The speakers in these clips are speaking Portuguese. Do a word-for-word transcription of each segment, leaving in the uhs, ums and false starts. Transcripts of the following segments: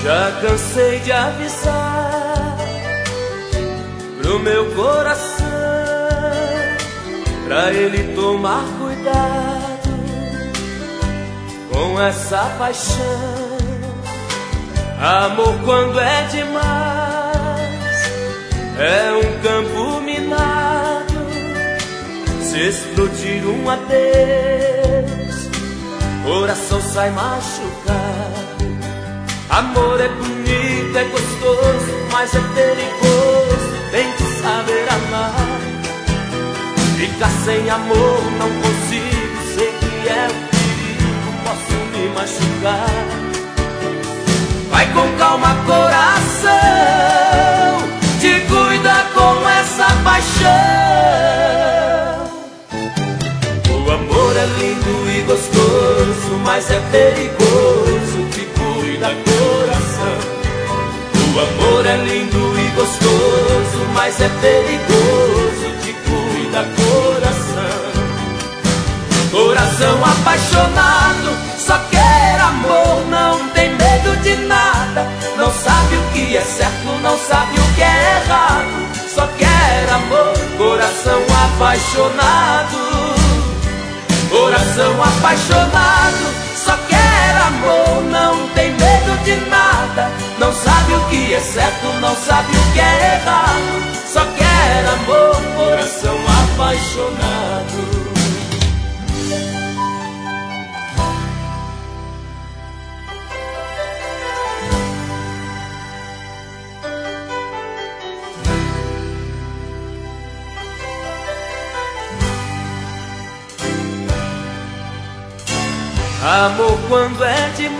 Já cansei de avisar pro meu coração, pra ele tomar cuidado com essa paixão. Amor, quando é demais, é um campo minado. Se explodir um adeus, coração sai machucado. Amor é bonito, é gostoso, mas é perigoso, tem que saber amar. Ficar sem amor não consigo, sei que é um perigo, posso me machucar. Vai com calma, coração, te cuida com essa paixão. O amor é lindo e gostoso, mas é perigoso, te cuida, coração. O amor é lindo e gostoso, mas é perigoso, te cuida, coração. Coração apaixonado, só quer amor, não tem medo de nada. Não sabe o que é certo, não sabe o que é errado, só quer amor. Coração apaixonado, coração apaixonado, só quer amor, não tem medo de nada. Não sabe o que é certo, não sabe o que é errado, só quer amor. Coração apaixonado. Amor, quando é demais,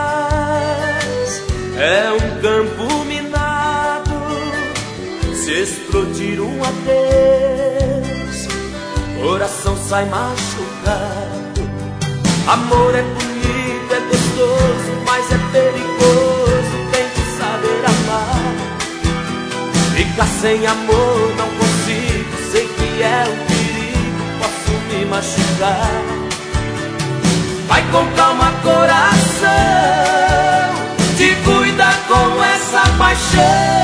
é um campo minado. Se explodir um adeus, coração sai machucado. Amor é bonito, é gostoso, mas é perigoso, tem que saber amar. Ficar sem amor não consigo, sei que é um perigo, posso me machucar. Vai com calma, coração, te cuida com essa paixão.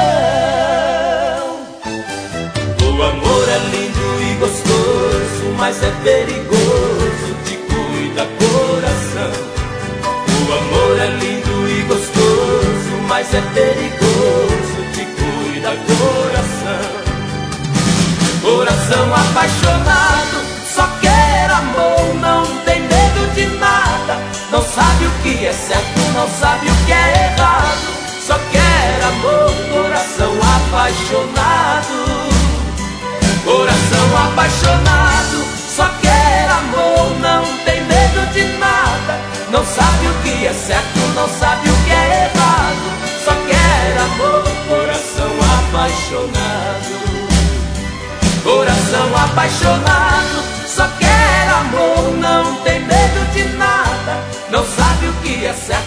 O amor é lindo e gostoso, mas é perigoso, te cuida, coração. O amor é lindo e gostoso, mas é perigoso, te cuida, coração. Coração apaixonado, só quer amor, não tem medo de nada. Não sabe o que é certo, não sabe o que é errado, só quer amor. Coração apaixonado, coração apaixonado, só quer amor, não tem medo de nada. Não sabe o que é certo, não sabe o que é errado, só quer amor. Coração apaixonado, coração apaixonado, só quer amor, não tem medo de nada. Não sabe o que é certo,